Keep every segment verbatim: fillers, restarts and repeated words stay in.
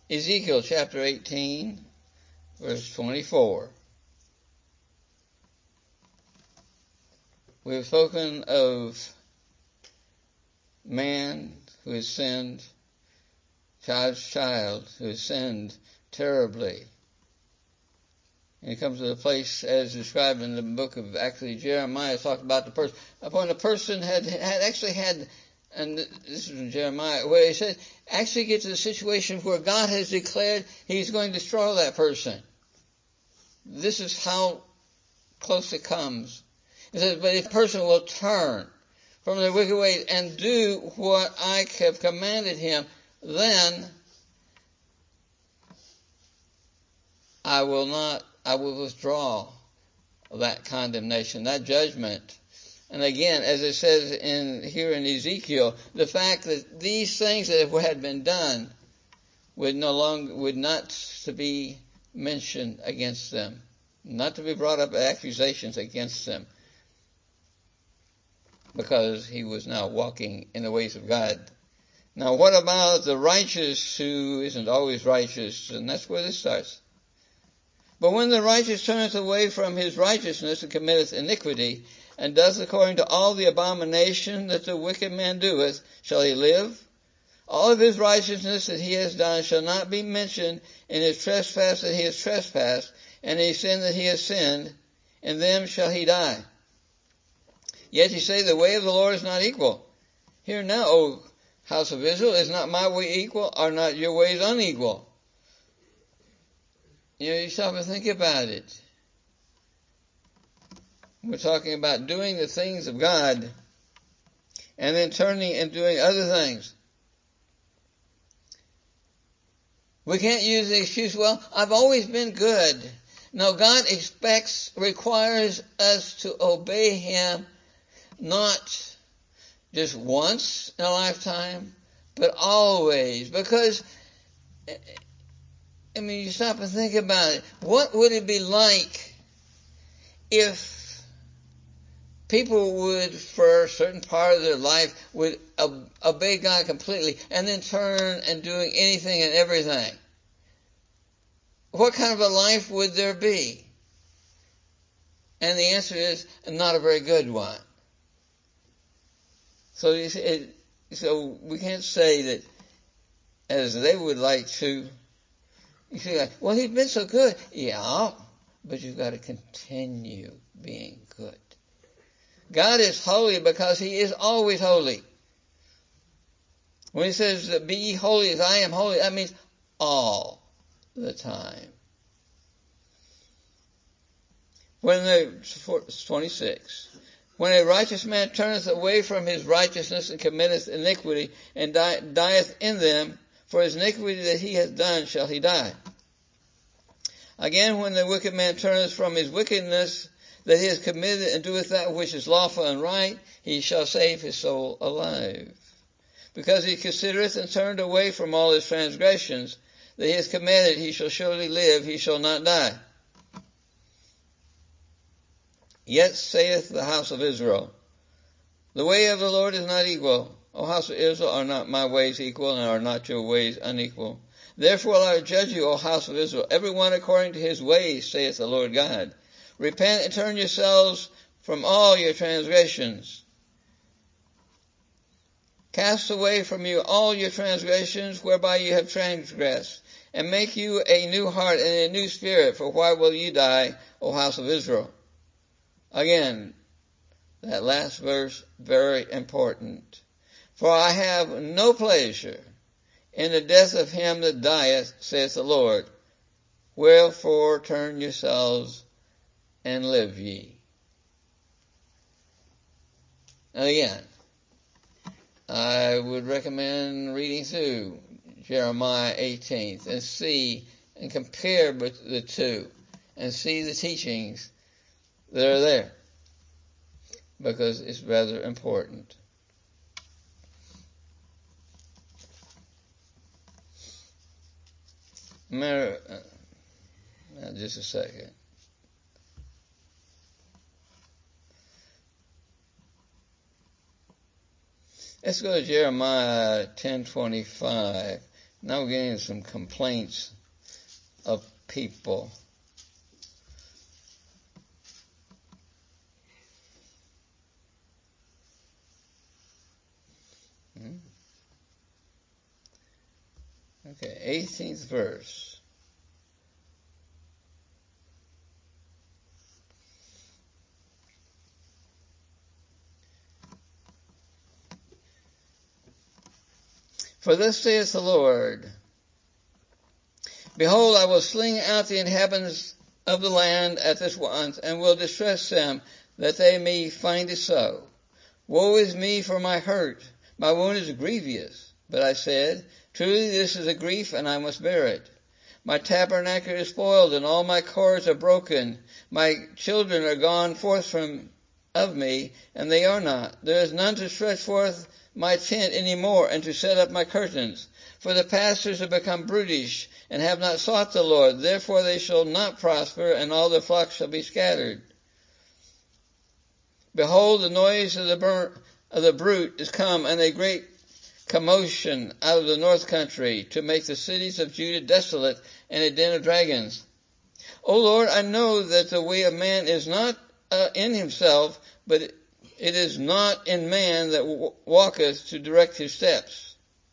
Ezekiel chapter eighteen, verse twenty-four. We have spoken of man who has sinned, child's child who has sinned terribly. And he comes to the place as described in the book of actually Jeremiah, talked about the person. Upon the person had, had actually had, and this is in Jeremiah, where he said, actually get to the situation where God has declared he's going to destroy that person. This is how close it comes. He says, but if a person will turn from their wicked ways and do what I have commanded him, then I will not, I will withdraw that condemnation, that judgment. And again, as it says in here in Ezekiel, the fact that these things that had been done would no longer, would not to be mentioned against them, not to be brought up accusations against them, because he was now walking in the ways of God. Now, what about the righteous who isn't always righteous? And that's where this starts. But when the righteous turneth away from his righteousness and committeth iniquity, and does according to all the abomination that the wicked man doeth, shall he live? All of his righteousness that he has done shall not be mentioned in his trespass that he has trespassed, and his sin that he has sinned, in them shall he die. Yet ye say, the way of the Lord is not equal. Hear now, O house of Israel, is not my way equal? Are not your ways unequal? You know, you stop and think about it. We're talking about doing the things of God and then turning and doing other things. We can't use the excuse, well, I've always been good. No, God expects, requires us to obey Him, not just once in a lifetime, but always. Because, I mean, you stop and think about it. What would it be like if people would, for a certain part of their life, would obey God completely and then turn and doing anything and everything? What kind of a life would there be? And the answer is not a very good one. So, you see, it, so we can't say that as they would like to. You see, like, well, he's been so good. Yeah, but you've got to continue being good. God is holy because He is always holy. When He says, be ye holy as I am holy, that means all the time. When the, twenty-six, when a righteous man turneth away from his righteousness and committeth iniquity, and die, dieth in them, for his iniquity that he hath done shall he die. Again, when the wicked man turneth from his wickedness that he has committed, and doeth that which is lawful and right, he shall save his soul alive. Because he considereth and turned away from all his transgressions that he has committed, he shall surely live, he shall not die. Yet saith the house of Israel, the way of the Lord is not equal. O house of Israel, are not my ways equal, and are not your ways unequal? Therefore will I judge you, O house of Israel, every one according to his ways, saith the Lord God. Repent and turn yourselves from all your transgressions. Cast away from you all your transgressions whereby you have transgressed, and make you a new heart and a new spirit, for why will you die, O house of Israel? Again, that last verse, very important. For I have no pleasure in the death of him that dieth, saith the Lord. Wherefore turn yourselves and live ye. Now again, I would recommend reading through Jeremiah eighteen and see and compare the two and see the teachings that are there, because it's rather important. Matter, uh, just a second. Let's go to Jeremiah ten twenty-five. Now we're getting some complaints of people. Hmm? Okay, eighteenth verse. For thus saith the Lord, Behold, I will sling out the inhabitants of the land at this once, and will distress them, that they may find it so. Woe is me for my hurt, my wound is grievous. But I said, Truly this is a grief, and I must bear it. My tabernacle is spoiled, and all my cords are broken. My children are gone forth from of me, and they are not. There is none to stretch forth my tent any more, and to set up my curtains. For the pastors have become brutish, and have not sought the Lord. Therefore they shall not prosper, and all their flocks shall be scattered. Behold, the noise of the, bur- of the brute is come, and a great commotion out of the north country, to make the cities of Judah desolate, and a den of dragons. O Lord, I know that the way of man is not uh, in himself, but it is not in man that w- walketh to direct his steps.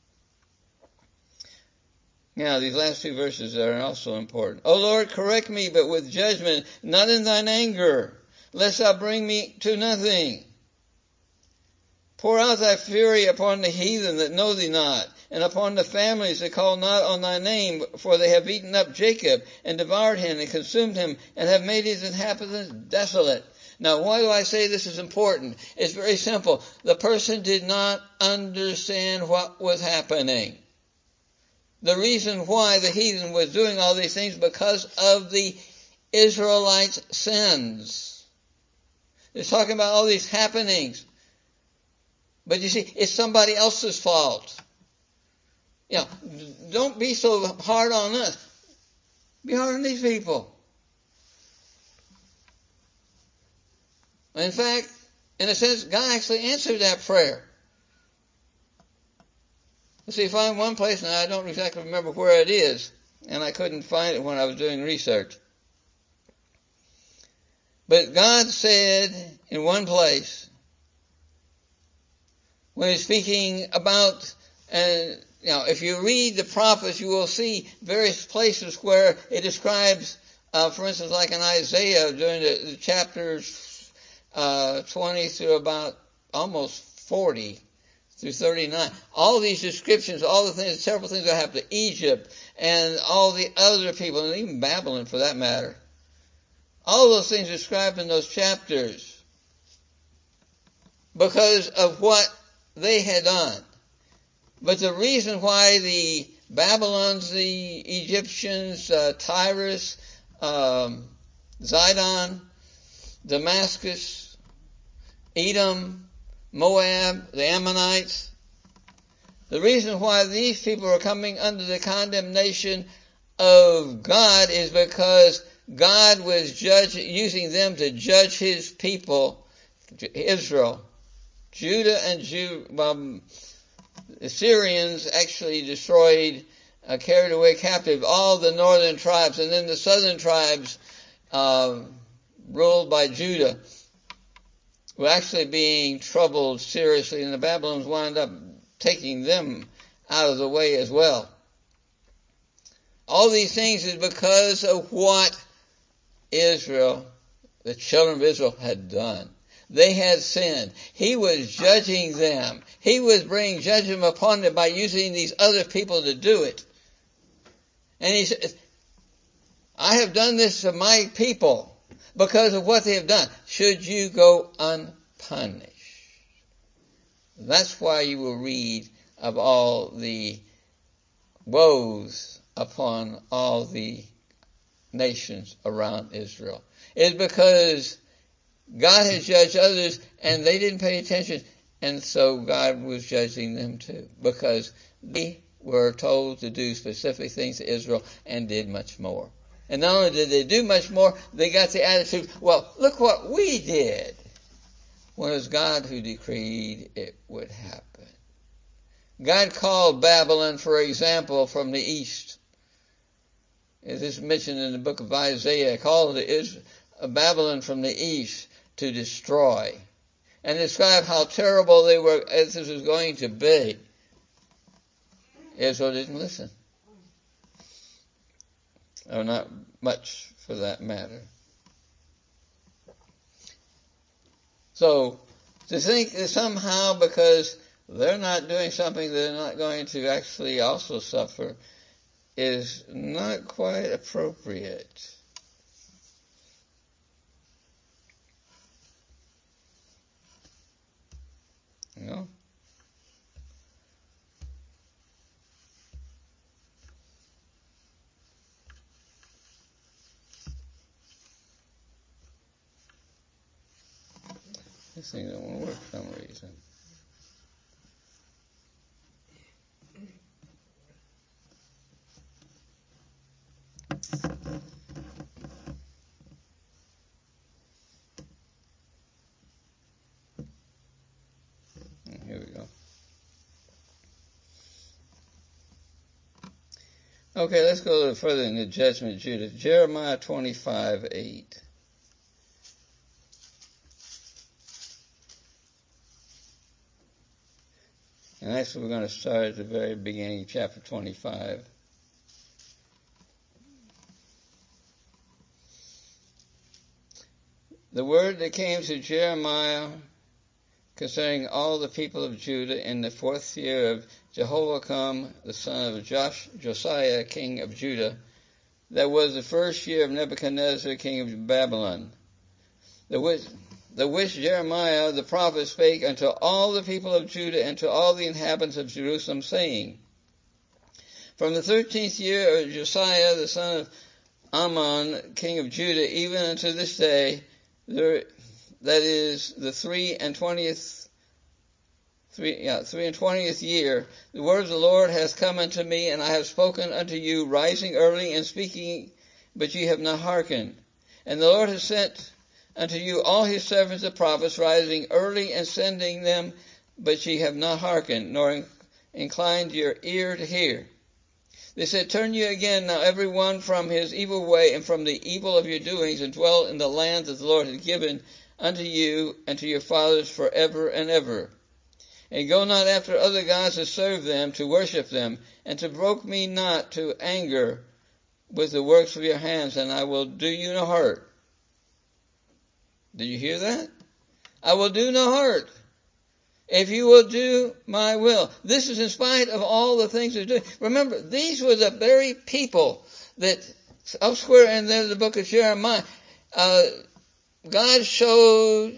Now, these last two verses are also important. O Lord, correct me, but with judgment, not in thine anger, lest thou bring me to nothing. Pour out thy fury upon the heathen that know thee not, and upon the families that call not on thy name, for they have eaten up Jacob, and devoured him, and consumed him, and have made his inhabitants desolate. Now, why do I say this is important? It's very simple. The person did not understand what was happening. The reason why the heathen was doing all these things, because of the Israelites' sins. It's talking about all these happenings. But you see, it's somebody else's fault. You know, don't be so hard on us. Be hard on these people. In fact, in a sense, God actually answered that prayer. Let's see, find one place, and I don't exactly remember where it is, and I couldn't find it when I was doing research. But God said in one place, when he's speaking about, and you know, if you read the prophets, you will see various places where it describes, uh, for instance, like in Isaiah, during the, the chapters uh, twenty through about almost forty through thirty-nine. All these descriptions, all the things, several things that happened to Egypt and all the other people, and even Babylon for that matter. All those things described in those chapters because of what they had done. But the reason why the Babylons, the Egyptians, uh, Tyrus, um, Zidon, Damascus, Edom, Moab, the Ammonites, the reason why these people are coming under the condemnation of God is because God was judge, using them to judge his people, Israel. Judah and Jew, um, the Syrians actually destroyed, uh, carried away captive all the northern tribes, and then the southern tribes, uh, ruled by Judah, were actually being troubled seriously, and the Babylons wound up taking them out of the way as well. All these things is because of what Israel, the children of Israel, had done. They had sinned. He was judging them. He was bringing judgment upon them by using these other people to do it. And he said, I have done this to my people because of what they have done. Should you go unpunished? That's why you will read of all the woes upon all the nations around Israel. It's because God has judged others and they didn't pay attention, and so God was judging them too, because they were told to do specific things to Israel and did much more. And not only did they do much more, they got the attitude, well, look what we did, when it was God who decreed it would happen. God called Babylon, for example, from the east. It is mentioned in the book of Isaiah, called Babylon from the east to destroy, and described how terrible they were, as this was going to be. Israel didn't listen. Or not much for that matter. So, to think that somehow because they're not doing something, they're not going to actually also suffer is not quite appropriate. You know? This thing don't want to work for some reason. Here we go. Okay, let's go a little further in the judgment of Judah. Jeremiah twenty-five eight. And actually we're going to start at the very beginning of chapter twenty-five. The word that came to Jeremiah concerning all the people of Judah in the fourth year of Jehoiakim, the son of Josh, Josiah, king of Judah, that was the first year of Nebuchadnezzar, king of Babylon, the which, the which Jeremiah the prophet spake unto all the people of Judah and to all the inhabitants of Jerusalem, saying, from the thirteenth year of Josiah, the son of Ammon, king of Judah, even unto this day, there, that is the three and twentieth, three, yeah, three and twentieth year, the word of the Lord has come unto me, and I have spoken unto you, rising early and speaking, but ye have not hearkened. And the Lord has sent unto you all his servants the prophets, rising early and sending them, but ye have not hearkened, nor inclined your ear to hear. They said, turn you again now every one from his evil way and from the evil of your doings, and dwell in the land that the Lord hath given unto you and to your fathers forever and ever. And go not after other gods to serve them, to worship them, and to provoke me not to anger with the works of your hands, and I will do you no hurt. Did you hear that? I will do no hurt, if you will do my will. This is in spite of all the things they're doing. Remember, these were the very people that elsewhere in there, the book of Jeremiah, uh, God showed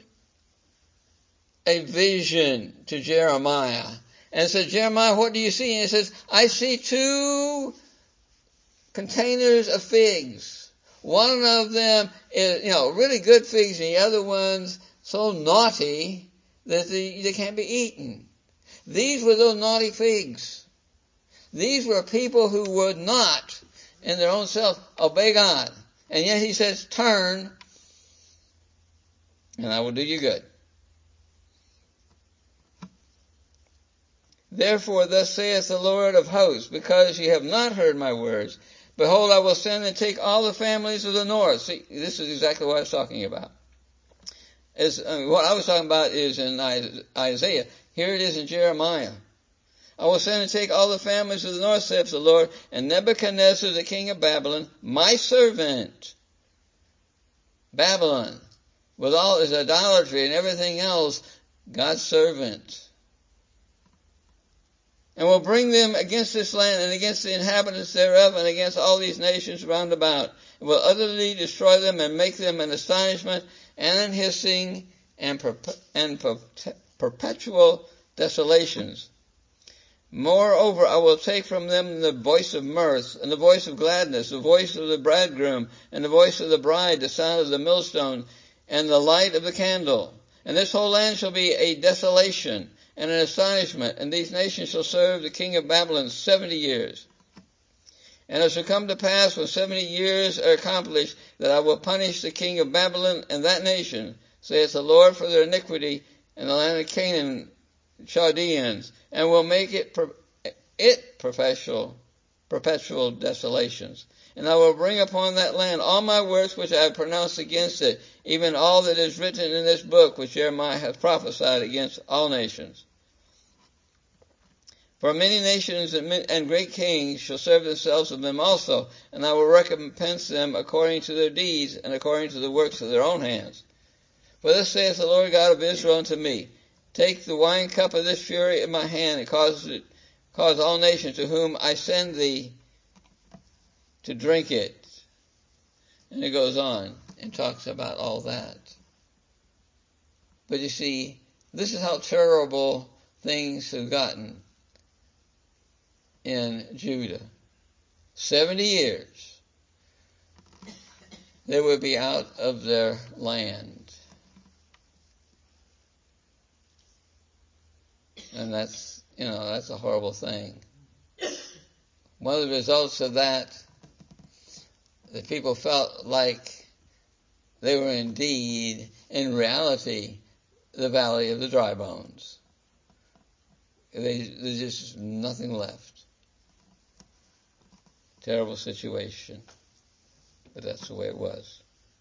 a vision to Jeremiah and said, Jeremiah, what do you see? And he says, I see two containers of figs. One of them is, you know, really good figs, and the other one's so naughty that they, they can't be eaten. These were those naughty figs. These were people who would not, in their own self, obey God. And yet he says, turn, and I will do you good. Therefore, thus saith the Lord of hosts, because ye have not heard my words, behold, I will send and take all the families of the north. See, this is exactly what I was talking about. As, I mean, what I was talking about is in Isaiah. Here it is in Jeremiah. I will send and take all the families of the north, saith the Lord, and Nebuchadnezzar, the king of Babylon, my servant, Babylon, with all his idolatry and everything else, God's servant, and will bring them against this land and against the inhabitants thereof and against all these nations round about, and will utterly destroy them and make them an astonishment and an hissing and, perpe- and per- perpetual desolations. Moreover, I will take from them the voice of mirth, and the voice of gladness, the voice of the bridegroom, and the voice of the bride, the sound of the millstone, and the light of the candle. And this whole land shall be a desolation and an astonishment, and these nations shall serve the king of Babylon seventy years. And it shall come to pass when seventy years are accomplished, that I will punish the king of Babylon and that nation, saith the Lord, for their iniquity, and the land of Canaan Chaldeans, and will make it per, it perpetual, perpetual desolations. And I will bring upon that land all my works which I have pronounced against it, even all that is written in this book which Jeremiah hath prophesied against all nations. For many nations and great kings shall serve themselves of them also, and I will recompense them according to their deeds and according to the works of their own hands. For thus saith the Lord God of Israel unto me, take the wine cup of this fury in my hand, and cause it, cause all nations to whom I send thee to drink it. And it goes on and talks about all that. But you see, this is how terrible things have gotten in Judah. Seventy years they would be out of their land. And that's, you know, that's a horrible thing. One of the results of that, the people felt like they were indeed, in reality, the valley of the dry bones. They, there's just nothing left. Terrible situation. But that's the way it was.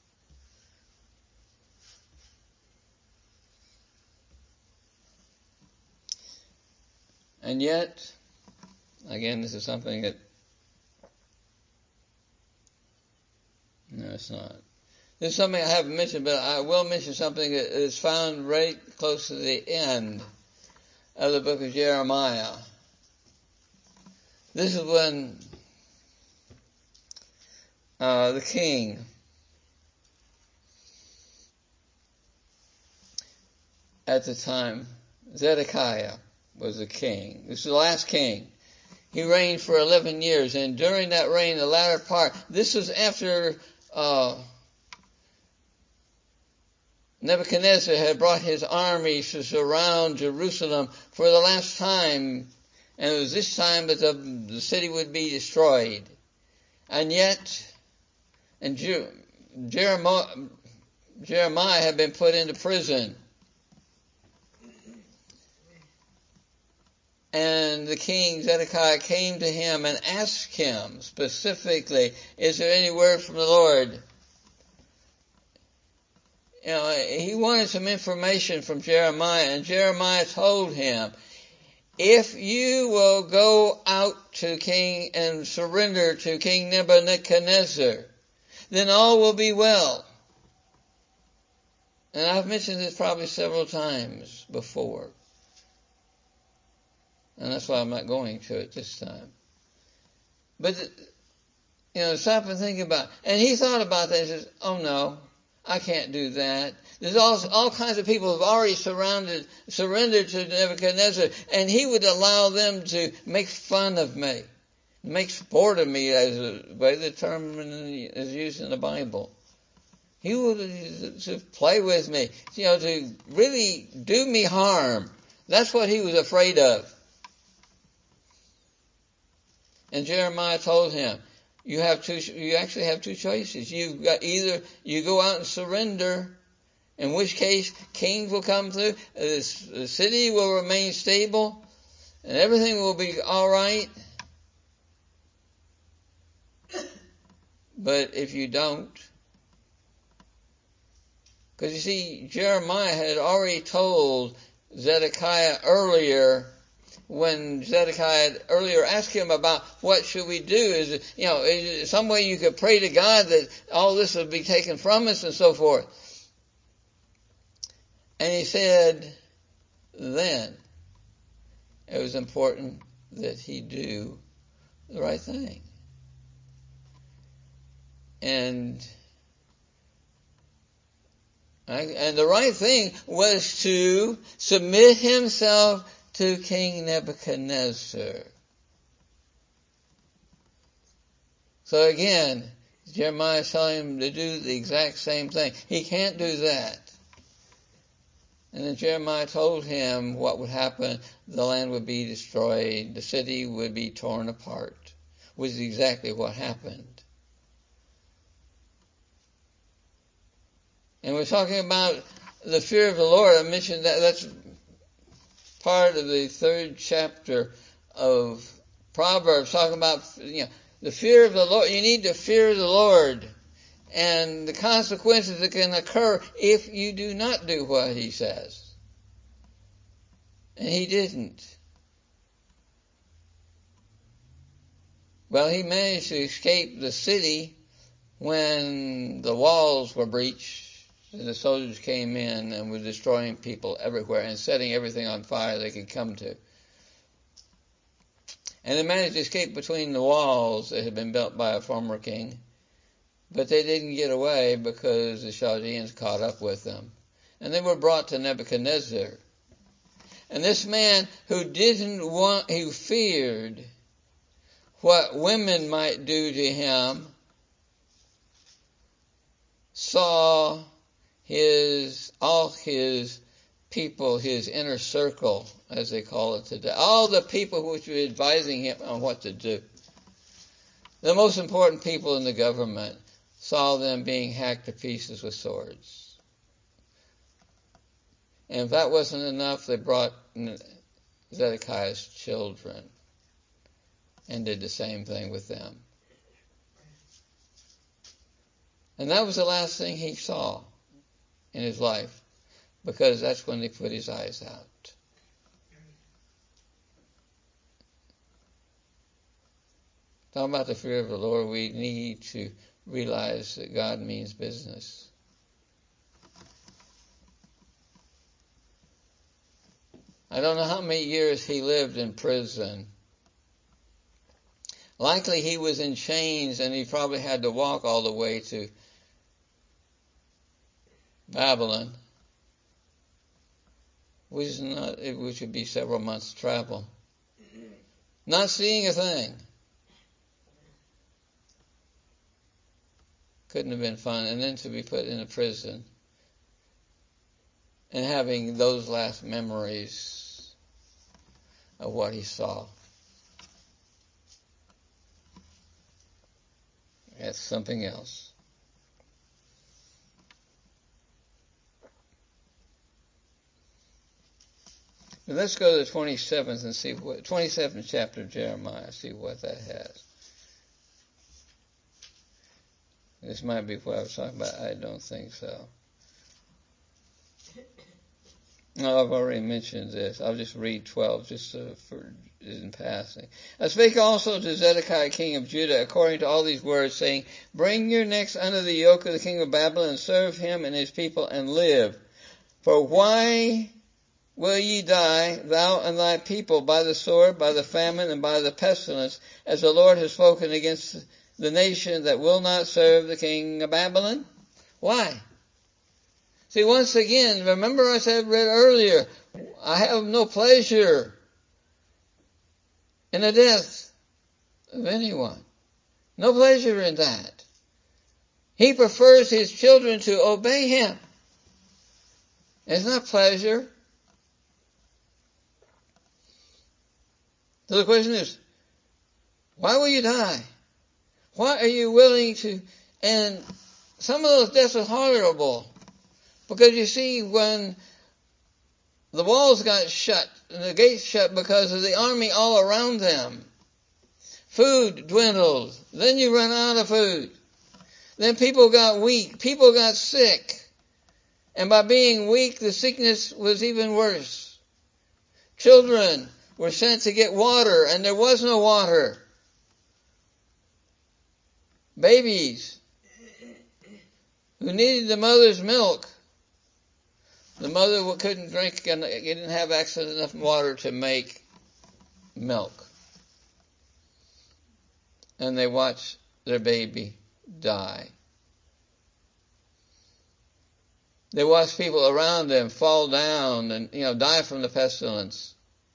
And yet, again, this is something that, no, it's not. This is something I haven't mentioned, but I will mention something that is found right close to the end of the book of Jeremiah. This is when uh, the king at the time, Zedekiah, was the king. This is the last king. He reigned for eleven years, and during that reign, the latter part, this was after uh, Nebuchadnezzar had brought his army to surround Jerusalem for the last time, and it was this time that the, the city would be destroyed. And yet, and Jer- Jeremiah, Jeremiah had been put into prison. And the king Zedekiah came to him and asked him specifically, is there any word from the Lord? You know, he wanted some information from Jeremiah, and Jeremiah told him, if you will go out to King and surrender to King Nebuchadnezzar, then all will be well. And I've mentioned this probably several times before. And that's why I'm not going to it this time. But, you know, stop and think about it. And he thought about that and says, oh no, I can't do that. There's all, all kinds of people who have already surrounded, surrendered to Nebuchadnezzar, and he would allow them to make fun of me, make sport of me, as a, by the term is used in the Bible. He would to play with me, you know, to really do me harm. That's what he was afraid of. And Jeremiah told him, you have two, you actually have two choices. You've got either you go out and surrender, in which case kings will come through, the city will remain stable, and everything will be all right. But if you don't, because you see, Jeremiah had already told Zedekiah earlier, when Zedekiah had earlier asked him about what should we do, is, you know, is there some way you could pray to God that all this would be taken from us and so forth. And he said then it was important that he do the right thing. And and the right thing was to submit himself to King Nebuchadnezzar. So again, Jeremiah is telling him to do the exact same thing. He can't do that. And then Jeremiah told him what would happen. The land would be destroyed. The city would be torn apart. Which is exactly what happened. And we're talking about the fear of the Lord. I mentioned that that's part of the third chapter of Proverbs, talking about, you know, the fear of the Lord. You need to fear the Lord and the consequences that can occur if you do not do what he says. And he didn't. Well, he managed to escape the city when the walls were breached and the soldiers came in and were destroying people everywhere and setting everything on fire they could come to. And they managed to escape between the walls that had been built by a former king. But they didn't get away because the Chaldeans caught up with them. And they were brought to Nebuchadnezzar. And this man who didn't want, who feared what women might do to him, saw his, all his people, his inner circle, as they call it today, all the people which were advising him on what to do. The most important people in the government saw them being hacked to pieces with swords. And if that wasn't enough, they brought Zedekiah's children and did the same thing with them. And that was the last thing he saw in his life, because that's when he put his eyes out. Talking about the fear of the Lord, we need to realize that God means business. I don't know how many years he lived in prison. Likely he was in chains and he probably had to walk all the way to Babylon, which is not, which would be several months' travel. Not seeing a thing. Couldn't have been fun. And then to be put in a prison and having those last memories of what he saw. That's something else. But let's go to the twenty-seventh and see what, twenty-seventh chapter of Jeremiah, see what that has. This might be what I was talking about. I don't think so. No, I've already mentioned this. I'll just read twelve, just uh, for in passing. I spake also to Zedekiah king of Judah, according to all these words, saying, bring your necks under the yoke of the king of Babylon, and serve him and his people, and live. For why will ye die, thou and thy people, by the sword, by the famine, and by the pestilence, as the Lord has spoken against the nation that will not serve the king of Babylon? Why? See, once again, remember I said read earlier, I have no pleasure in the death of anyone. No pleasure in that. He prefers his children to obey him. It's not pleasure. So the question is, why will you die? Why are you willing to, and some of those deaths are horrible. Because you see, when the walls got shut and the gates shut because of the army all around them, food dwindled. Then you run out of food. Then people got weak. People got sick. And by being weak, the sickness was even worse. Children were sent to get water, and there was no water. Babies who needed the mother's milk, the mother couldn't drink and didn't have access to enough water to make milk. And they watched their baby die. They watched people around them fall down and, you know, die from the pestilence.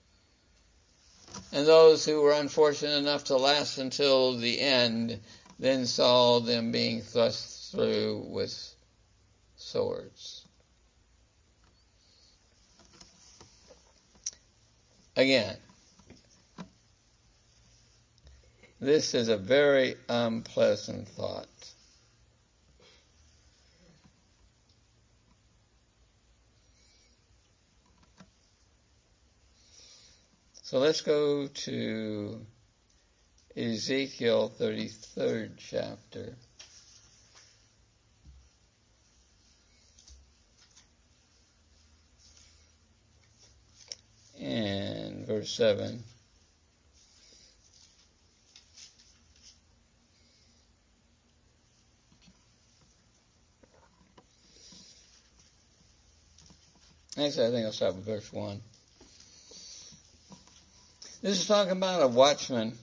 And those who were unfortunate enough to last until the end then saw them being thrust through with swords. Again, this is a very unpleasant thought. So let's go to Ezekiel thirty-third chapter. And verse seven. Actually, I think I'll start with verse one. This is talking about a watchman.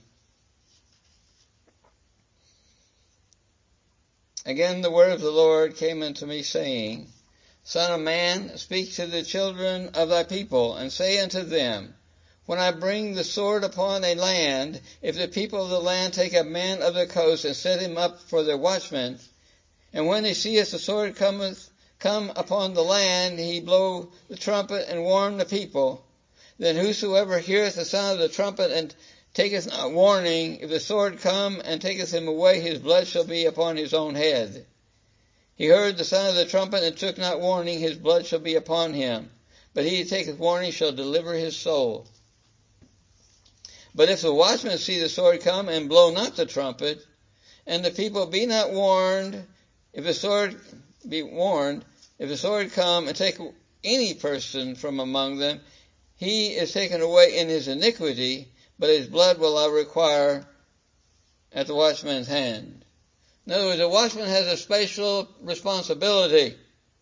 Again, the word of the Lord came unto me, saying, Son of man, speak to the children of thy people, and say unto them, When I bring the sword upon a land, if the people of the land take a man of the coast, and set him up for their watchman, and when he seeth the sword cometh come upon the land, he blow the trumpet and warn the people, then whosoever heareth the sound of the trumpet and taketh not warning, if the sword come and taketh him away, his blood shall be upon his own head. He heard the sound of the trumpet and took not warning, his blood shall be upon him. But he that taketh warning shall deliver his soul. But if the watchman see the sword come and blow not the trumpet, and the people be not warned, if the sword be warned, if the sword come and take any person from among them, he is taken away in his iniquity, but his blood will I require at the watchman's hand. In other words, the watchman has a special responsibility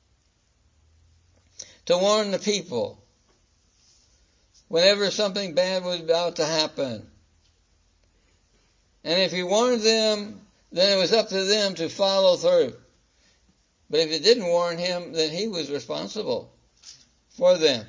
to warn the people whenever something bad was about to happen. And if he warned them, then it was up to them to follow through. But if he didn't warn him, then he was responsible for them.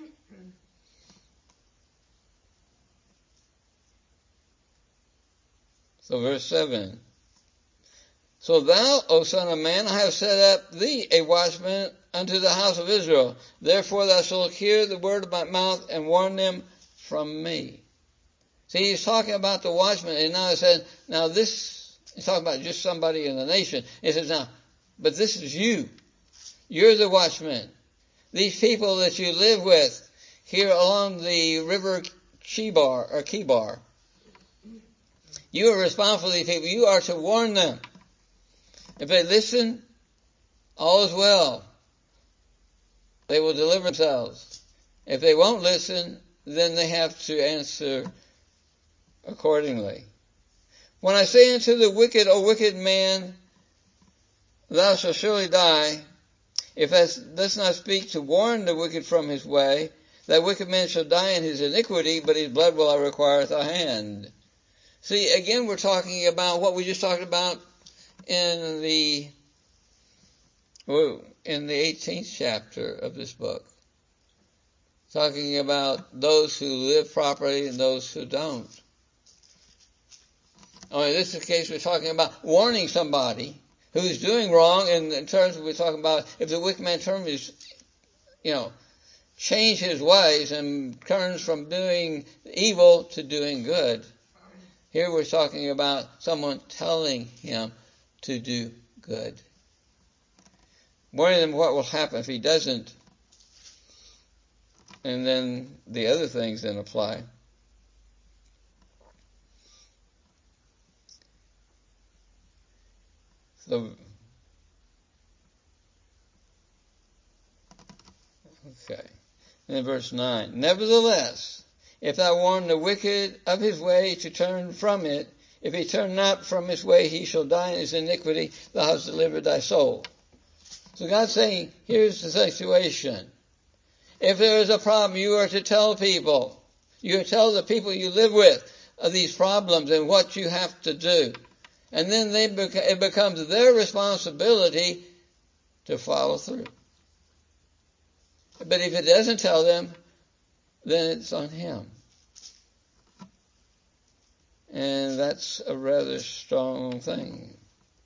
So verse seven. So thou, O son of man, I have set up thee a watchman unto the house of Israel. Therefore thou shalt hear the word of my mouth and warn them from me. See, he's talking about the watchman, and now he says, now this, he's talking about just somebody in the nation. He says, now, but this is you. You're the watchman. These people that you live with here along the river Chebar, or Chebar. You are responsible for these people. You are to warn them. If they listen, all is well. They will deliver themselves. If they won't listen, then they have to answer accordingly. When I say unto the wicked, O wicked man, thou shalt surely die, if thou dost not speak to warn the wicked from his way, that wicked man shall die in his iniquity, but his blood will I require at thy hand. See, again, we're talking about what we just talked about in the in the eighteenth chapter of this book. Talking about those who live properly and those who don't. Oh, in this case, we're talking about warning somebody who's doing wrong, and in terms of we're talking about if the wicked man turns his, you know, change his ways and turns from doing evil to doing good. Here we're talking about someone telling him to do good. Warning him what will happen if he doesn't. And then the other things then apply. So, okay. And then verse nine. Nevertheless, if thou warn the wicked of his way to turn from it, if he turn not from his way, he shall die in his iniquity, thou hast delivered thy soul. So God's saying, here's the situation. If there is a problem, you are to tell people. You are to tell the people you live with of these problems and what you have to do. And then they beca- it becomes their responsibility to follow through. But if it doesn't tell them, then it's on him. And that's a rather strong thing.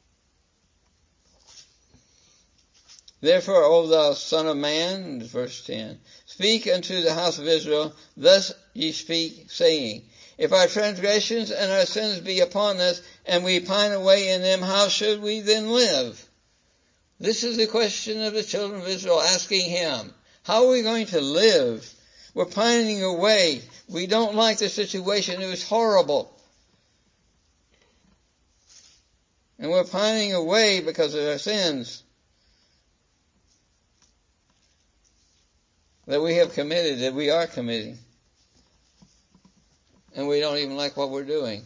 Therefore, O thou son of man, verse ten, speak unto the house of Israel, thus ye speak, saying, if our transgressions and our sins be upon us, and we pine away in them, how should we then live? This is the question of the children of Israel asking him. How are we going to live? We're pining away. We don't like the situation. It was horrible. And we're pining away because of our sins that we have committed, that we are committing. And we don't even like what we're doing.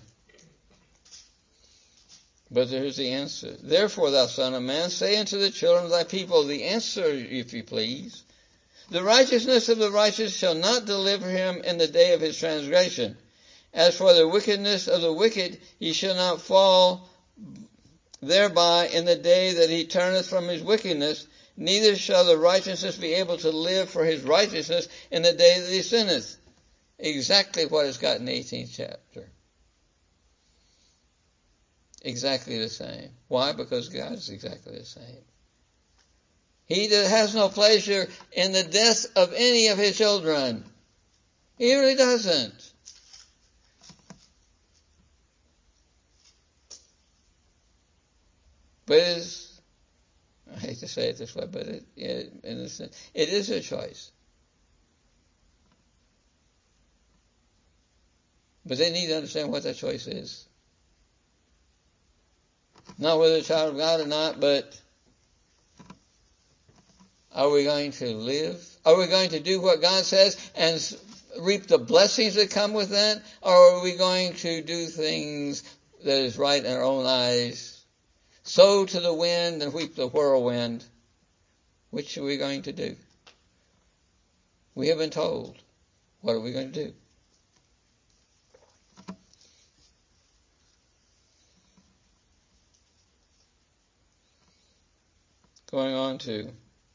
But here's the answer. Therefore, thou son of man, say unto the children of thy people, the answer, if you please. The righteousness of the righteous shall not deliver him in the day of his transgression. As for the wickedness of the wicked, he shall not fall thereby in the day that he turneth from his wickedness, neither shall the righteousness be able to live for his righteousness in the day that he sinneth. Exactly what is got in the eighteenth chapter. Exactly the same. Why? Because God is exactly the same. He has no pleasure in the death of any of his children. He really doesn't. But it is, I hate to say it this way, but it, it, in a sense, it is a choice. But they need to understand what that choice is. Not whether they're a child of God or not, but are we going to live? Are we going to do what God says and reap the blessings that come with that? Or are we going to do things that is right in our own eyes? Sow to the wind and weep the whirlwind. Which are we going to do? We have been told. What are we going to do? Going on to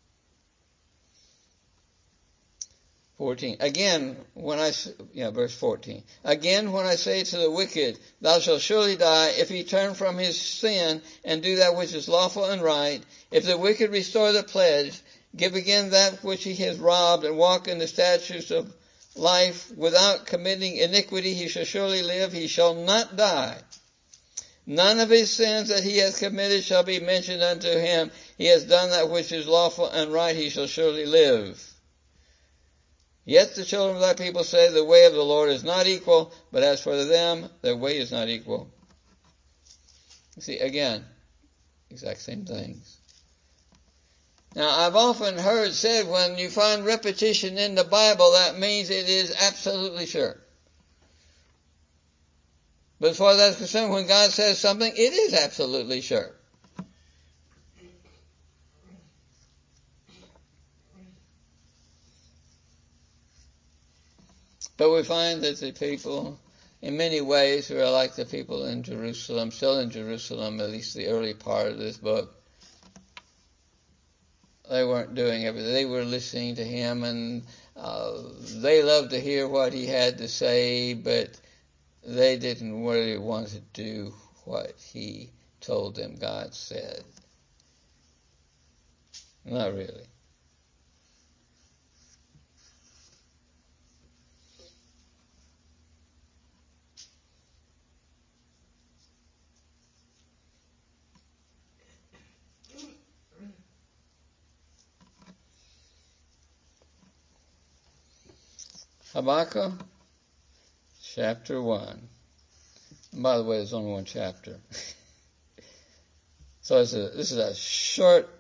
fourteen. Again, when I, yeah, verse fourteen. Again, when I say to the wicked, thou shalt surely die, if he turn from his sin and do that which is lawful and right, if the wicked restore the pledge, give again that which he has robbed, and walk in the statutes of life without committing iniquity, he shall surely live, he shall not die. None of his sins that he hath committed shall be mentioned unto him. He has done that which is lawful and right, he shall surely live. Yet the children of thy people say, the way of the Lord is not equal, but as for them, their way is not equal. You see, again, exact same things. Now, I've often heard said when you find repetition in the Bible, that means it is absolutely sure. But as far as that's concerned, when God says something, it is absolutely sure. But we find that the people, in many ways, who are like the people in Jerusalem, still in Jerusalem, at least the early part of this book, they weren't doing everything. They were listening to him, and uh, they loved to hear what he had to say, but they didn't really want to do what he told them God said. Not really. Habakkuk, chapter one. And by the way, there's only one chapter. So it's a, this is a short,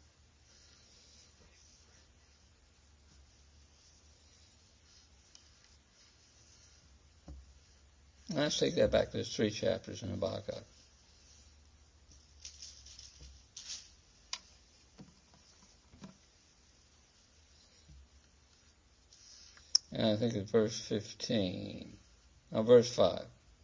let's take that back. There's three chapters in Habakkuk. And I think it's verse fifteen. No, verse five.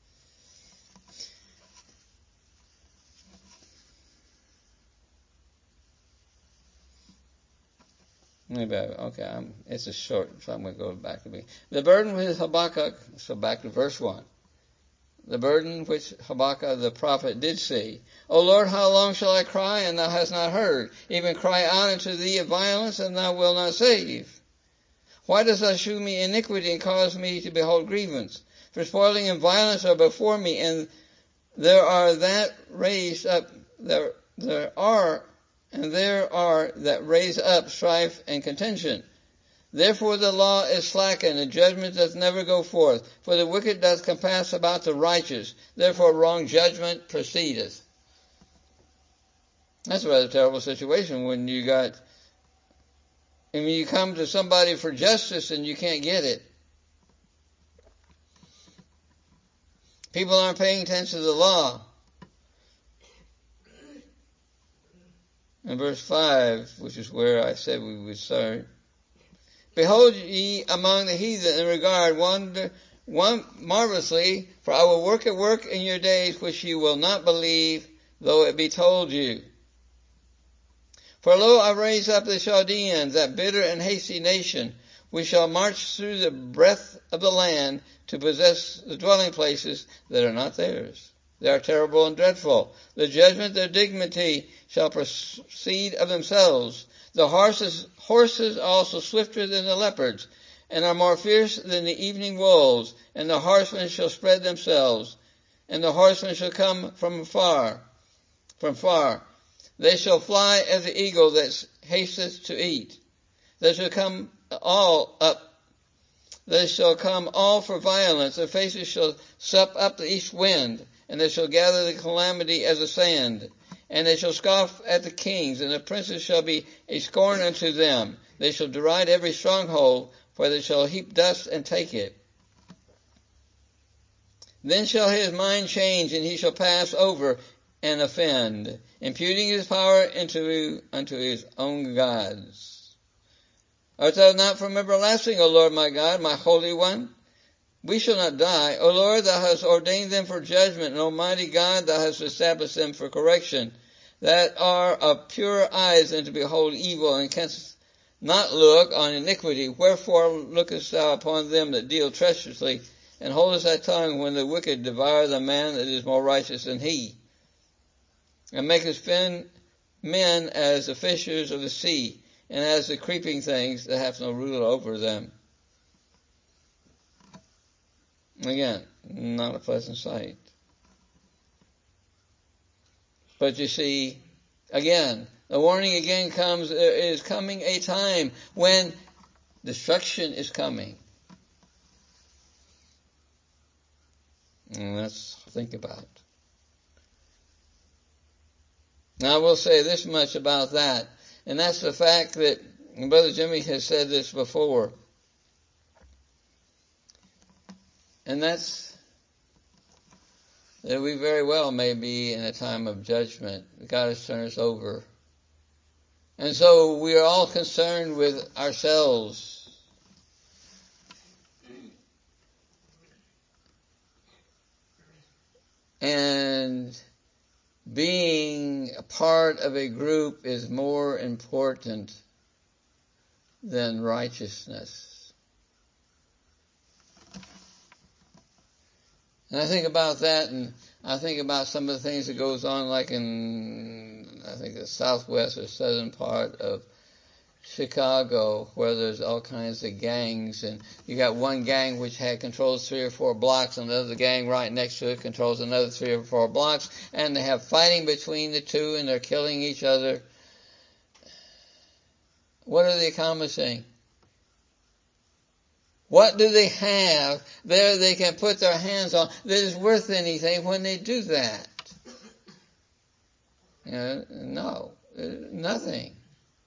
Maybe I, okay, I'm, it's a short, so I'm going to go back to me. The burden with Habakkuk, so back to verse one. The burden which Habakkuk the prophet did see. O Lord, how long shall I cry, and thou hast not heard? Even cry out unto thee of violence, and thou wilt not save. Why dost thou shew me iniquity, and cause me to behold grievance? For spoiling and violence are before me, and there are that raised up, there, there are, and there are that raise up strife and contention. Therefore the law is slackened, and judgment doth never go forth. For the wicked doth compass about the righteous. Therefore wrong judgment proceedeth. That's a rather terrible situation when you got, I mean, you come to somebody for justice and you can't get it. People aren't paying attention to the law. In verse five, which is where I said we would start. Behold ye among the heathen in regard, wonder, one marvelously, for I will work a work in your days which ye will not believe, though it be told you. For lo, I raise up the Chaldeans, that bitter and hasty nation, which shall march through the breadth of the land to possess the dwelling places that are not theirs. They are terrible and dreadful. The judgment, their dignity, shall proceed of themselves. The horses, horses also swifter than the leopards, and are more fierce than the evening wolves. And the horsemen shall spread themselves, and the horsemen shall come from far, from far. They shall fly as the eagle that hasteth to eat. They shall come all up. They shall come all for violence. Their faces shall sup up the east wind, and they shall gather the calamity as a sand. And they shall scoff at the kings, and the princes shall be a scorn unto them. They shall deride every stronghold, for they shall heap dust and take it. Then shall his mind change, and he shall pass over and offend, imputing his power into unto his own gods. Art thou not from everlasting, O Lord my God, my Holy One? We shall not die. O Lord, thou hast ordained them for judgment, and Almighty God, thou hast established them for correction, that are of pure eyes and to behold evil, and canst not look on iniquity. Wherefore lookest thou upon them that deal treacherously, and holdest thy tongue when the wicked devour the man that is more righteous than he, and makest men as the fishers of the sea, and as the creeping things that have no ruler over them. Again, not a pleasant sight. But you see, again, the warning again comes, there is coming a time when destruction is coming. And let's think about it. Now I will say this much about that, and that's the fact that, and Brother Jimmy has said this before, and that's that we very well may be in a time of judgment. God has turned us over. And so we are all concerned with ourselves. And being a part of a group is more important than righteousness. And I think about that, and I think about some of the things that goes on, like in, I think, the southwest or southern part of Chicago, where there's all kinds of gangs, and you got one gang which had controls three or four blocks, and another gang right next to it controls another three or four blocks, and they have fighting between the two, and they're killing each other. What are they accomplishing? What do they have there they can put their hands on that is worth anything when they do that? You know, no, nothing.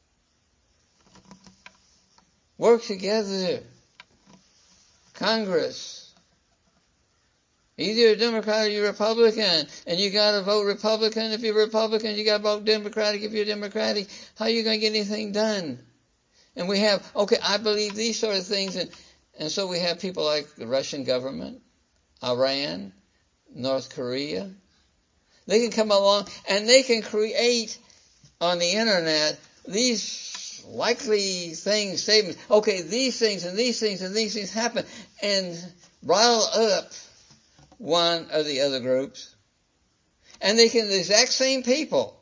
Work together. Congress. Either you're a Democrat or you're a Republican, and you got to vote Republican. If you're Republican, you got to vote Democratic. If you're Democratic, how are you going to get anything done? And we have, okay, I believe these sort of things, and And so we have people like the Russian government, Iran, North Korea. They can come along and they can create on the internet these likely things, statements. Okay, these things and these things and these things happen, and rile up one of the other groups. And they can, the exact same people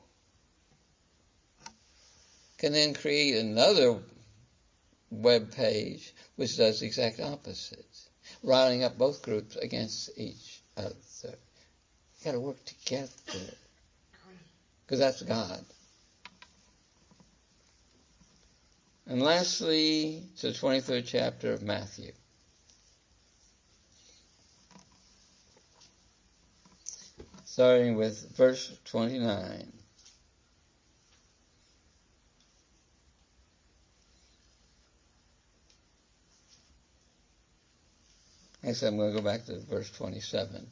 can then create another web page which does the exact opposite, riling up both groups against each other. You've got to work together, because that's God. And lastly, to the twenty-third chapter of Matthew. Starting with verse twenty-nine. Actually, I'm going to go back to verse twenty-seven.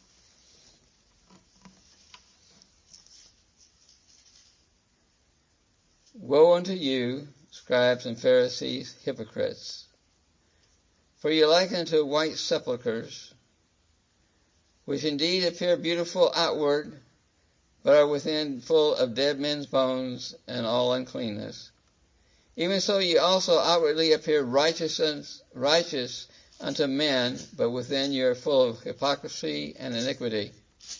Woe unto you, scribes and Pharisees, hypocrites! For you liken unto white sepulchres, which indeed appear beautiful outward, but are within full of dead men's bones and all uncleanness. Even so ye also outwardly appear righteous, righteous unto men, but within you are full of hypocrisy and iniquity.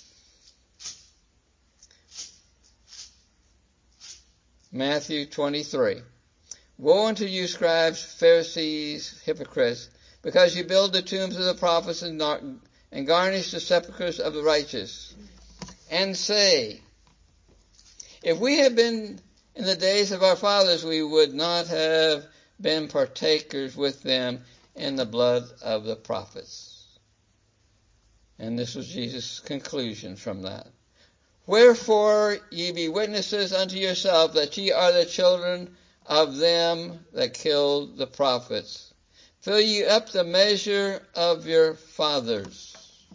Matthew twenty-three. Woe unto you, scribes, Pharisees, hypocrites, because you build the tombs of the prophets and, and garnish the sepulchres of the righteous, and say, if we had been in the days of our fathers, we would not have been partakers with them in the blood of the prophets. And this was Jesus' conclusion from that. Wherefore ye be witnesses unto yourself that ye are the children of them that killed the prophets. Fill ye up the measure of your fathers.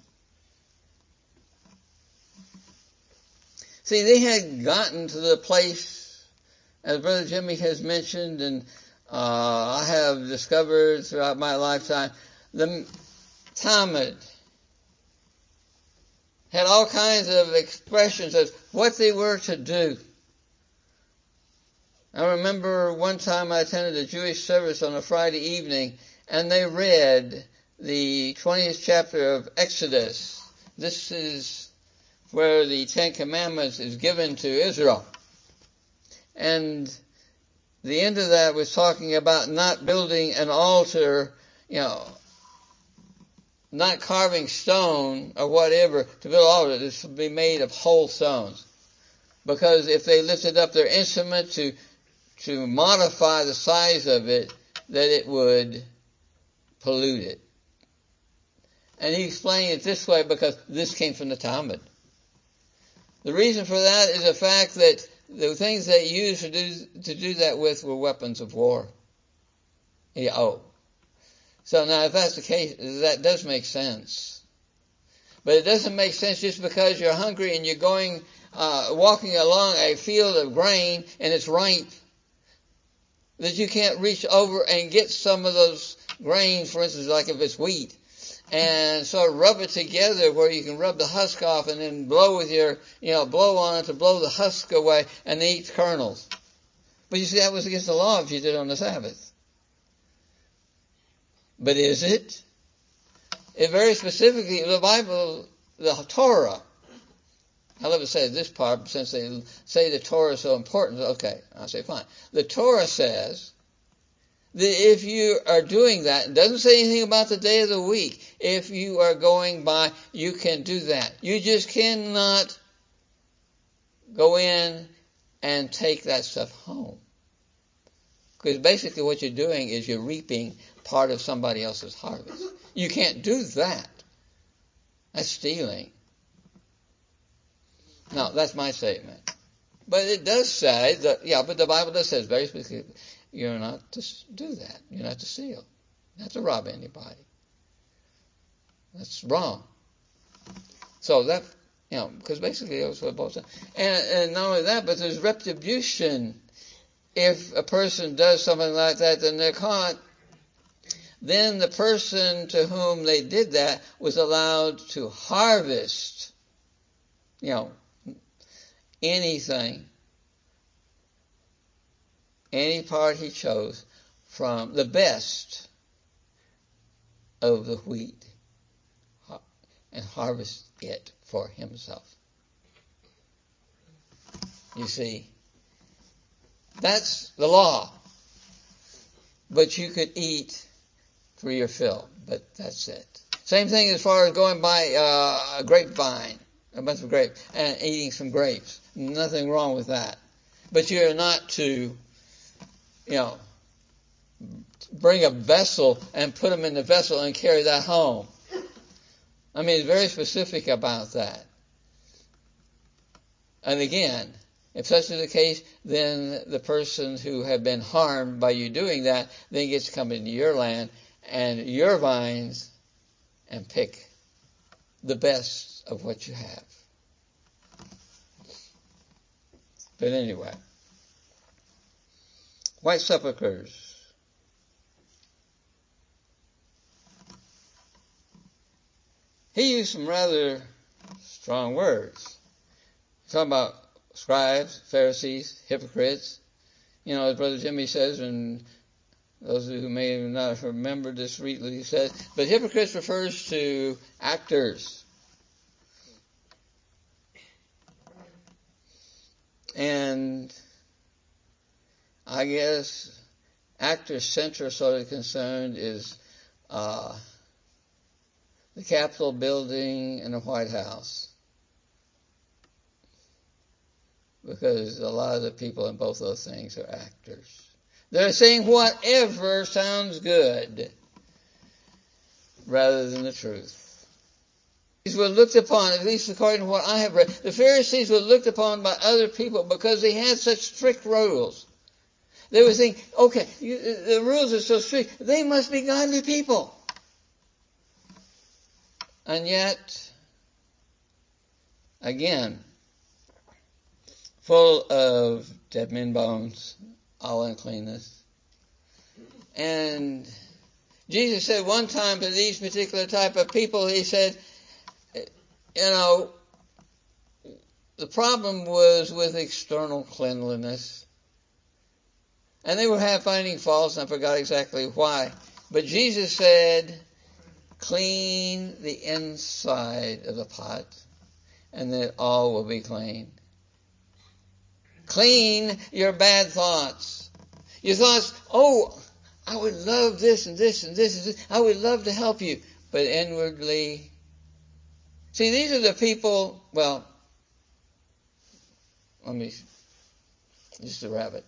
See, they had gotten to the place, as Brother Jimmy has mentioned, and uh, I have discovered throughout my lifetime, the Talmud had all kinds of expressions of what they were to do. I remember one time I attended a Jewish service on a Friday evening, and they read the twentieth chapter of Exodus. This is where the Ten Commandments is given to Israel. And the end of that was talking about not building an altar, you know, not carving stone or whatever to build an altar. This would be made of whole stones. Because if they lifted up their instrument to to modify the size of it, that it would pollute it. And he explained it this way because this came from the Talmud. The reason for that is the fact that the things they used to do, to do that with were weapons of war. Yeah, oh. So now if that's the case, that does make sense. But it doesn't make sense just because you're hungry and you're going, uh, walking along a field of grain and it's ripe, that you can't reach over and get some of those grains, for instance, like if it's wheat, and sort of rub it together where you can rub the husk off and then blow with your, you know, blow on it to blow the husk away and eat kernels. But you see, that was against the law if you did it on the Sabbath. But is it? It very specifically, the Bible, the Torah, I love to say this part since they say the Torah is so important. Okay, I'll say fine. The Torah says that if you are doing that, it doesn't say anything about the day of the week. If you are going by, you can do that. You just cannot go in and take that stuff home. Because basically what you're doing is you're reaping part of somebody else's harvest. You can't do that. That's stealing. No, that's my statement. But it does say, that, yeah, but the Bible does say very specifically, you're not to do that. You're not to steal. Not to rob anybody. That's wrong. So that, you know, because basically it was what both sides. And, and not only that, but there's retribution. If a person does something like that, then they're caught. Then the person to whom they did that was allowed to harvest, you know, anything, any part he chose from the best of the wheat and harvest it for himself. You see, that's the law. But you could eat for your fill, but that's it. Same thing as far as going by uh, a grapevine, a bunch of grapes, and eating some grapes. Nothing wrong with that. But you're not to, you know, bring a vessel and put them in the vessel and carry that home. I mean, it's very specific about that. And again, if such is the case, then the person who had been harmed by you doing that then gets to come into your land and your vines and pick the best of what you have. But anyway, white sepulchres. He used some rather strong words. He's talking about scribes, Pharisees, hypocrites. You know, as Brother Jimmy says, and those who may not have remembered this recently, he says, but hypocrites refers to actors. And I guess actors' center sort of concerned is uh, the Capitol building and the White House. Because a lot of the people in both those things are actors. They're saying whatever sounds good rather than the truth. These were looked upon, at least according to what I have read, the Pharisees were looked upon by other people because they had such strict rules. They would think, okay, you, the rules are so strict, they must be godly people. And yet, again, full of dead men bones, all uncleanness. And Jesus said one time to these particular type of people, he said, you know, the problem was with external cleanliness. And they were half finding faults, and I forgot exactly why. But Jesus said, clean the inside of the pot, and then all will be clean. Clean your bad thoughts. Your thoughts, oh, I would love this and this and this and this. I would love to help you. But inwardly, see, these are the people, well, let me, just a rabbit.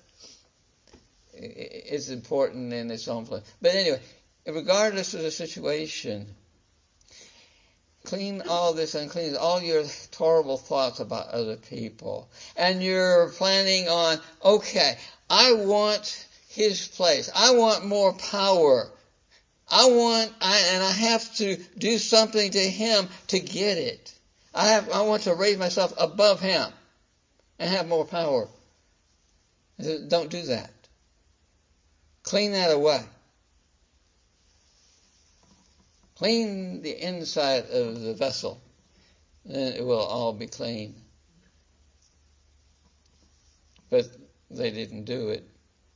It's important in its own place. But anyway, regardless of the situation, clean all this uncleanness, all your horrible thoughts about other people. And you're planning on, okay, I want his place. I want more power. I want, I, and I have to do something to him to get it. I have, I want to raise myself above him and have more power. Don't do that. Clean that away. Clean the inside of the vessel, then it will all be clean. But they didn't do it.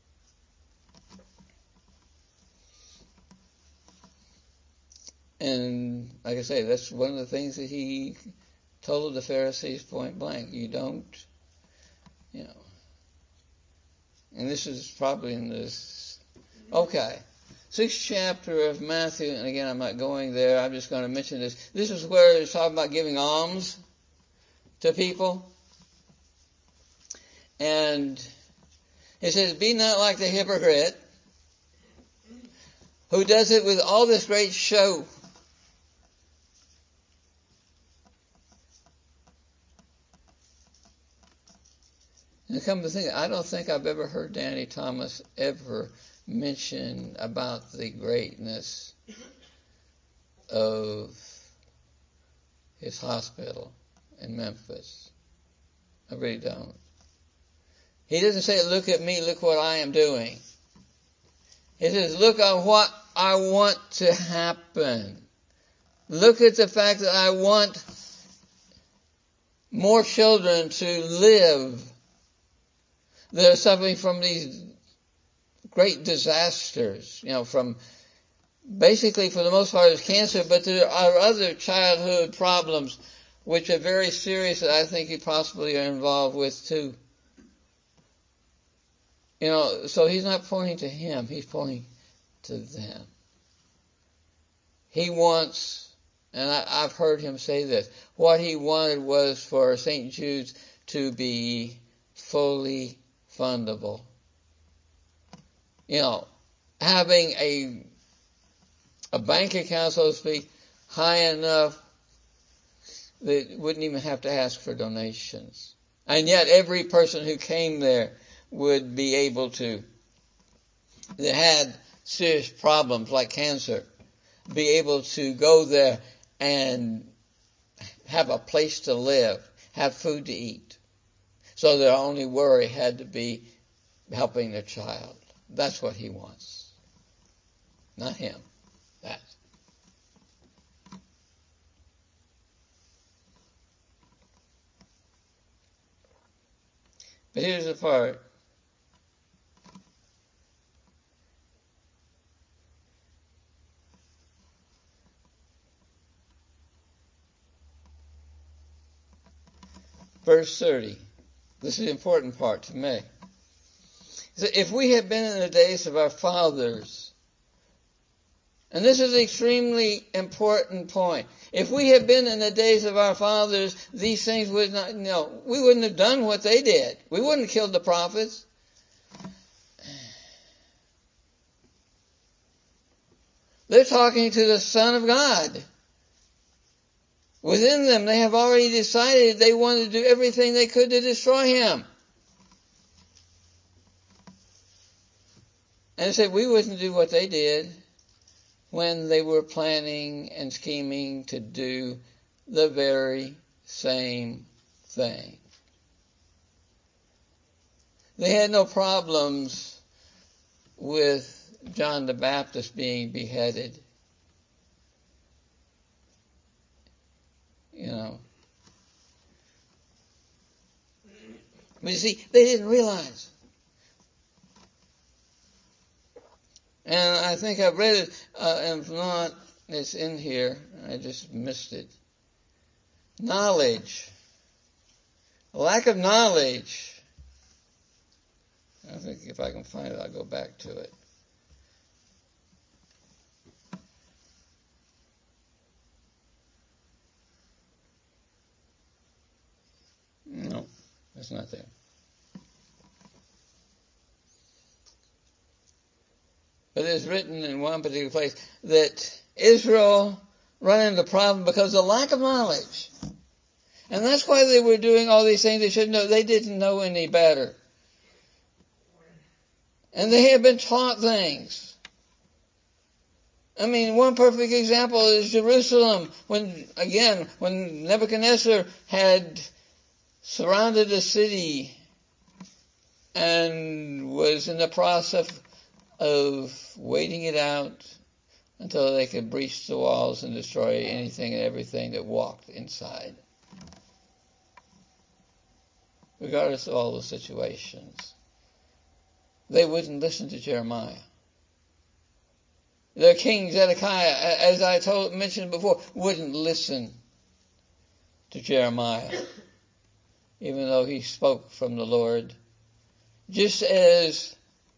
And like I say, that's one of the things that he told the Pharisees point blank. You don't, you know. And this is probably in this, okay. Sixth chapter of Matthew, and again, I'm not going there. I'm just going to mention this. This is where it's talking about giving alms to people. And it says, be not like the hypocrite who does it with all this great show. And come to think, I don't think I've ever heard Danny Thomas ever mention about the greatness of his hospital in Memphis. I really don't. He doesn't say, look at me, look what I am doing. He says, look at what I want to happen. Look at the fact that I want more children to live that are suffering from these great disasters, you know, from basically for the most part it's cancer, but there are other childhood problems which are very serious that I think you possibly are involved with too. You know, so he's not pointing to him, he's pointing to them. He wants, and I, I've heard him say this, what he wanted was for Saint Jude's to be fully fundable. You know, having a a bank account, so to speak, high enough that wouldn't even have to ask for donations. And yet every person who came there would be able to, that had serious problems like cancer, be able to go there and have a place to live, have food to eat. So their only worry had to be helping their child. That's what he wants. Not him. That. But here's the part. Verse thirty. This is the important part to me. If we had been in the days of our fathers, and this is an extremely important point. If we had been in the days of our fathers, these things would not, you know, we wouldn't have done what they did. We wouldn't have killed the prophets. They're talking to the Son of God. Within them, they have already decided they want to do everything they could to destroy him. And they said, we wouldn't do what they did when they were planning and scheming to do the very same thing. They had no problems with John the Baptist being beheaded. You know. But you see, they didn't realize. And I think I've read it, uh, and if not, it's in here. I just missed it. Knowledge. A lack of knowledge. I think if I can find it, I'll go back to it. No, it's not there. But it's written in one particular place that Israel run into the problem because of lack of knowledge. And that's why they were doing all these things they shouldn't know. They didn't know any better. And they had been taught things. I mean, one perfect example is Jerusalem. When, again, when Nebuchadnezzar had surrounded the city and was in the process of waiting it out until they could breach the walls and destroy anything and everything that walked inside. Regardless of all the situations. They wouldn't listen to Jeremiah. Their king Zedekiah, as I told mentioned before, wouldn't listen to Jeremiah, even though he spoke from the Lord. Just as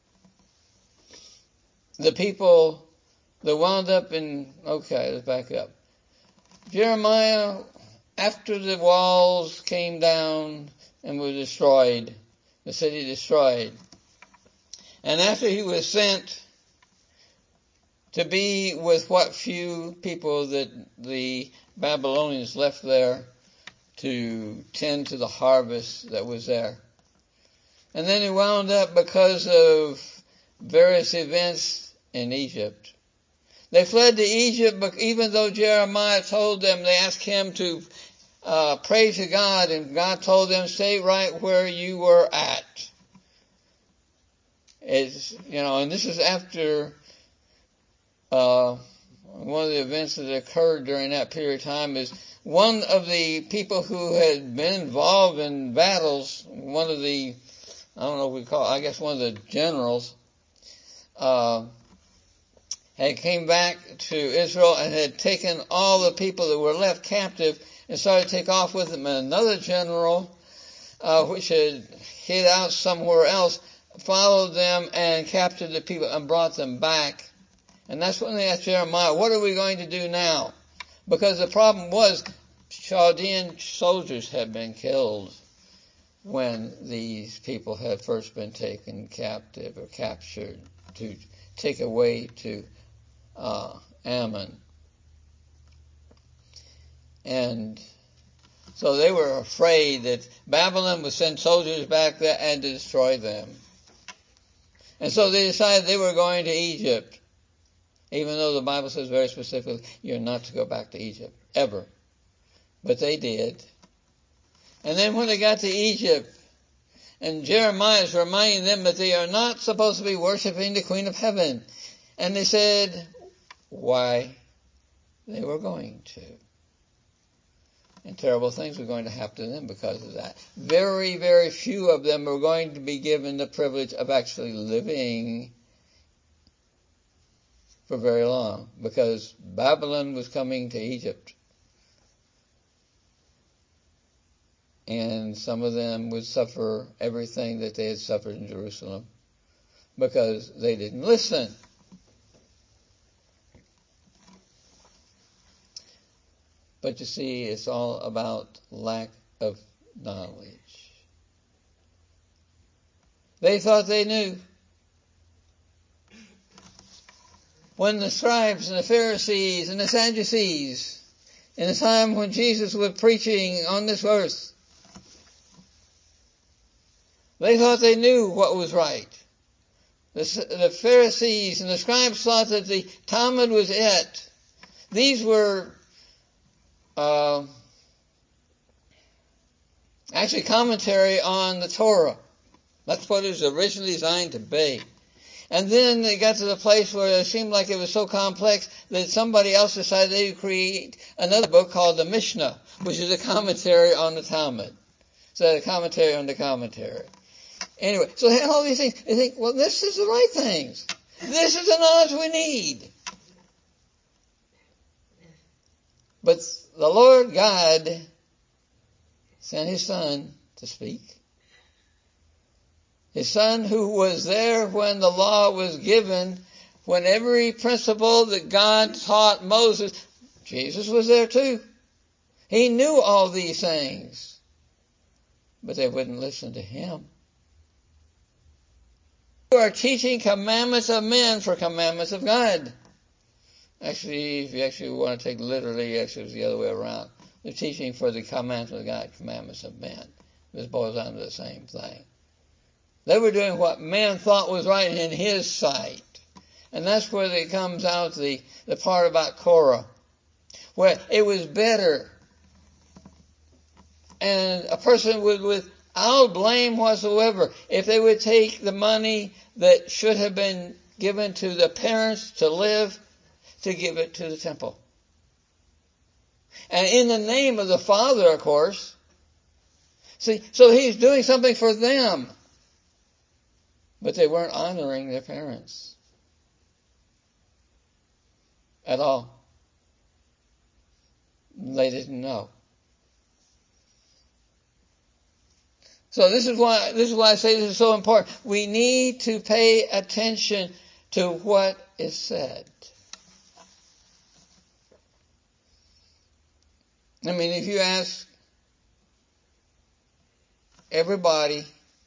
the people that wound up in, okay, let's back up. Jeremiah, after the walls came down and were destroyed, the city destroyed, and after he was sent to be with what few people that the Babylonians left there to tend to the harvest that was there. And then he wound up because of various events in Egypt. They fled to Egypt, but even though Jeremiah told them, they asked him to uh, pray to God, and God told them, stay right where you were at. It's, you know, and this is after uh, one of the events that occurred during that period of time is one of the people who had been involved in battles, one of the, I don't know what we call it, I guess one of the generals, uh, had came back to Israel and had taken all the people that were left captive and started to take off with them. And another general, uh, which had hid out somewhere else, followed them and captured the people and brought them back. And that's when they asked Jeremiah, what are we going to do now? Because the problem was Chaldean soldiers had been killed when these people had first been taken captive or captured to take away to uh, Ammon. And so they were afraid that Babylon would send soldiers back there and destroy them. And so they decided they were going to Egypt, even though the Bible says very specifically, you're not to go back to Egypt, ever. But they did. And then when they got to Egypt, and Jeremiah is reminding them that they are not supposed to be worshiping the Queen of Heaven. And they said why they were going to. And terrible things were going to happen to them because of that. Very, very few of them were going to be given the privilege of actually living for very long, because Babylon was coming to Egypt. And some of them would suffer everything that they had suffered in Jerusalem because they didn't listen. But you see, it's all about lack of knowledge. They thought they knew. When the scribes and the Pharisees and the Sadducees, in the time when Jesus was preaching on this earth, they thought they knew what was right. The, the Pharisees and the scribes thought that the Talmud was it. These were uh, actually commentary on the Torah. That's what it was originally designed to be. And then they got to the place where it seemed like it was so complex that somebody else decided they would create another book called the Mishnah, which is a commentary on the Talmud. So a commentary on the commentary. Anyway, so they had all these things. They think, well, this is the right things. This is the knowledge we need. But the Lord God sent His Son to speak. His Son who was there when the law was given, when every principle that God taught Moses, Jesus was there too. He knew all these things. But they wouldn't listen to Him. You are teaching commandments of men for commandments of God. Actually, if you actually want to take literally, actually it's the other way around. They're teaching for the commandments of God, commandments of men. This boils down to the same thing. They were doing what man thought was right in His sight. And that's where it comes out the, the part about Korah, where it was better. And a person would, without blame whatsoever, if they would take the money that should have been given to the parents to live, to give it to the temple. And in the name of the Father, of course. See, so He's doing something for them. But they weren't honoring their parents at all. They didn't know. So this is why this is why I say this is so important. We need to pay attention to what is said. I mean, if you ask everybody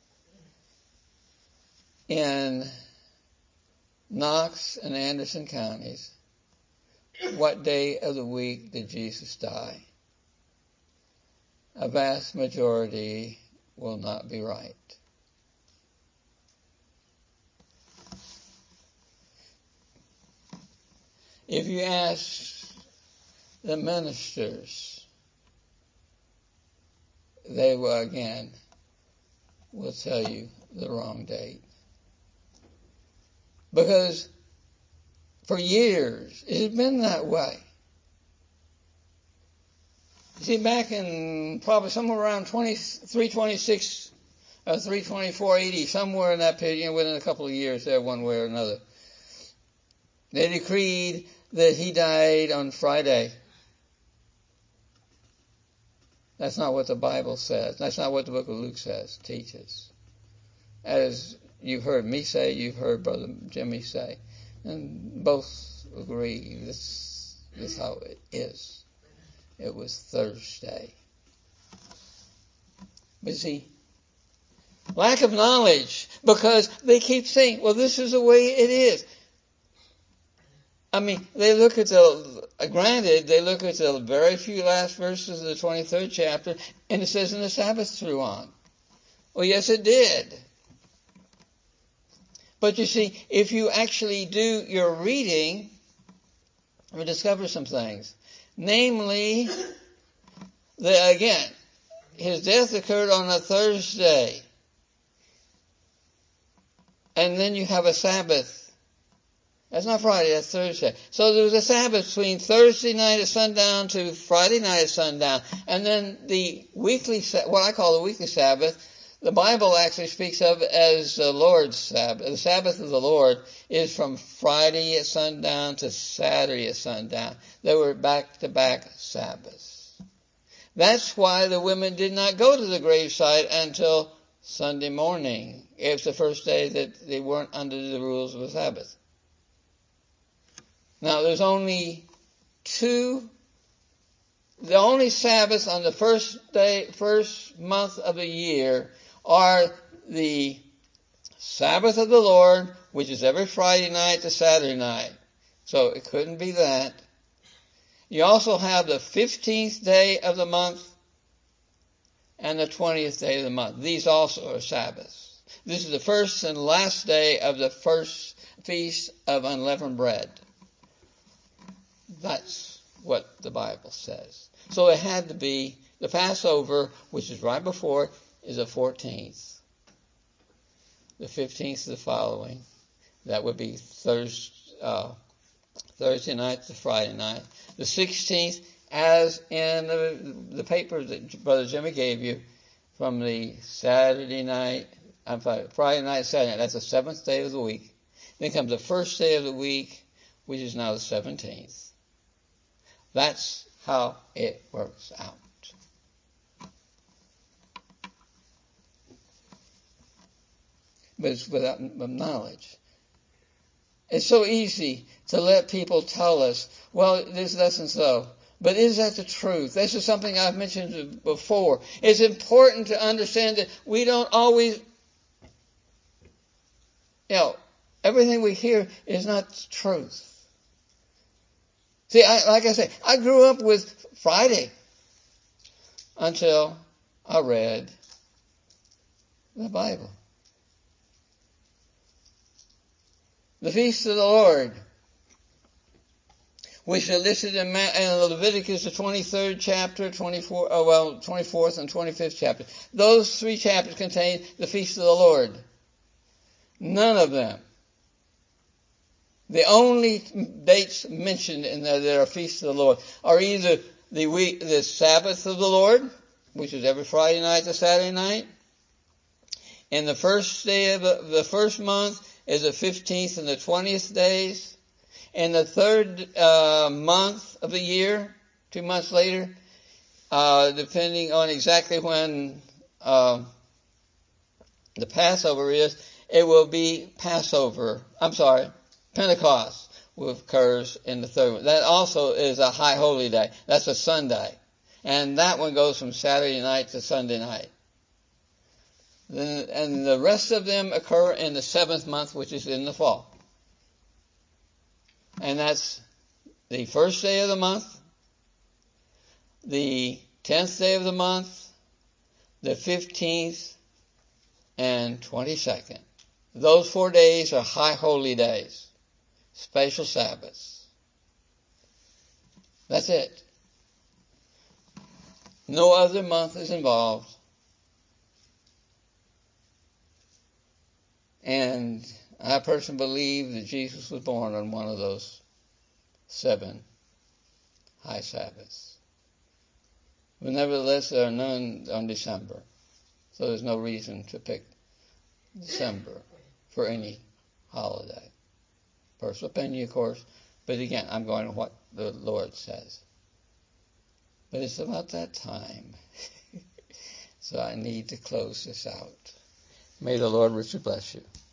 in Knox and Anderson counties, what day of the week did Jesus die? A vast majority will not be right. If you ask the ministers, they will again will tell you the wrong date. Because for years it has been that way. You see, back in probably somewhere around three twenty-six or three twenty-four eighty, somewhere in that period, you know, within a couple of years there, one way or another, they decreed that He died on Friday. That's not what the Bible says. That's not what the book of Luke says, teaches. As you've heard me say, you've heard Brother Jimmy say, and both agree this, this is how it is. It was Thursday. But see, lack of knowledge, because they keep saying, well, this is the way it is. I mean, they look at the, granted, they look at the very few last verses of the twenty-third chapter, and it says, and the Sabbath threw on. Well, yes, it did. But you see, if you actually do your reading, you'll discover some things. Namely, that again, his death occurred on a Thursday. And then you have a Sabbath. That's not Friday, that's Thursday. So there was a Sabbath between Thursday night at sundown to Friday night at sundown. And then the weekly, what I call the weekly Sabbath, the Bible actually speaks of as the Lord's Sabbath. The Sabbath of the Lord is from Friday at sundown to Saturday at sundown. They were back-to-back Sabbaths. That's why the women did not go to the graveside until Sunday morning. It's the first day that they weren't under the rules of the Sabbath. Now, there's only two, the only Sabbaths on the first day, first month of the year are the Sabbath of the Lord, which is every Friday night to Saturday night. So it couldn't be that. You also have the fifteenth day of the month and the twentieth day of the month. These also are Sabbaths. This is the first and last day of the first feast of unleavened bread. That's what the Bible says. So it had to be the Passover, which is right before, is the fourteenth. The fifteenth is the following. That would be Thursday, uh, Thursday night to Friday night. The sixteenth, as in the, the paper that Brother Jimmy gave you, from the Saturday night, I'm sorry, Friday night, Saturday night. That's the seventh day of the week. Then comes the first day of the week, which is now the seventeenth. That's how it works out. But it's without knowledge. It's so easy to let people tell us, well, this isn't so. But is that the truth? This is something I've mentioned before. It's important to understand that we don't always, you know, everything we hear is not truth. See, I, like I say, I grew up with Friday until I read the Bible. The feast of the Lord, which are listed in, in Leviticus, the twenty-third chapter, twenty-four, oh well, twenty-fourth and twenty-fifth chapter. Those three chapters contain the feast of the Lord. None of them. The only dates mentioned in there that are feasts of the Lord are either the week, the Sabbath of the Lord, which is every Friday night to Saturday night, and the first day of the, the first month is the fifteenth and the twentieth days, and the third uh, month of the year, two months later, uh, depending on exactly when uh, the Passover is, it will be Passover. I'm sorry. Pentecost occurs in the third one. That also is a high holy day. That's a Sunday. And that one goes from Saturday night to Sunday night. Then, and the rest of them occur in the seventh month, which is in the fall. And that's the first day of the month, the tenth day of the month, the fifteenth, and twenty-second. Those four days are high holy days. Special Sabbaths. That's it. No other month is involved. And I personally believe that Jesus was born on one of those seven high Sabbaths. But nevertheless, there are none on December. So there's no reason to pick December for any holiday. Personal opinion, of course, but again, I'm going to what the Lord says. But it's about that time. So I need to close this out. May the Lord richly bless you.